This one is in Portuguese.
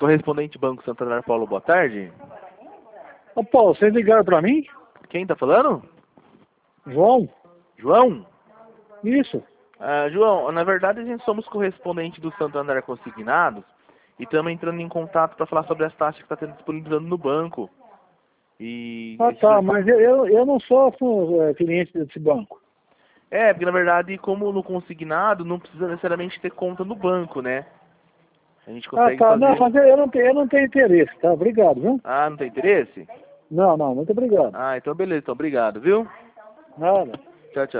Correspondente Banco Santander, Paulo, boa tarde. Ô Paulo, vocês ligaram pra mim? Quem tá falando? João? João? Isso. João, na verdade a gente somos correspondente do Santander Consignados e estamos entrando em contato para falar sobre as taxas que está tendo disponibilizando no banco. E Tá, mas eu não sou cliente desse banco. porque na verdade, como no consignado, não precisa necessariamente ter conta no banco, né? A gente consegue fazer... Não, mas eu não tenho interesse, tá? Obrigado, viu? Não tem interesse? Não, muito obrigado. Então beleza, então obrigado, viu? Nada. Tchau, tchau.